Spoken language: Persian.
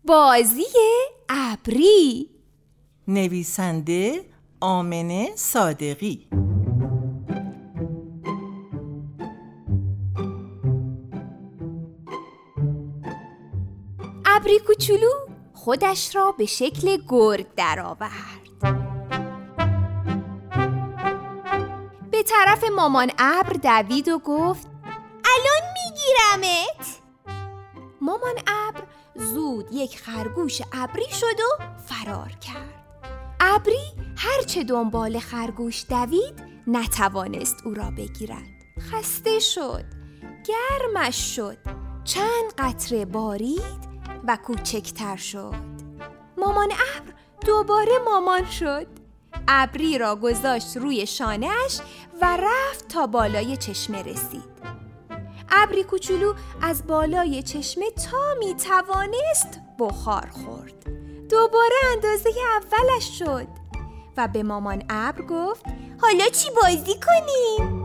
بازی ابری. نویسنده آمنه صادقی. ابری کوچولو خودش را به شکل گرگ درآورد. به طرف مامان ابر دوید و گفت الان میگیرمت. مامان ابر زود یک خرگوش ابری شد و فرار کرد. ابری هرچه دنبال خرگوش دوید نتوانست او را بگیرد. خسته شد، گرمش شد، چند قطره بارید و کوچکتر شد. مامان ابر دوباره مامان شد. ابری را گذاشت روی شانه‌اش و رفت تا بالای چشمه رسید. ابری کوچولو از بالای چشمه تا می توانست بخار خورد. دوباره اندازه اولش شد و به مامان ابر گفت حالا چی بازی کنیم؟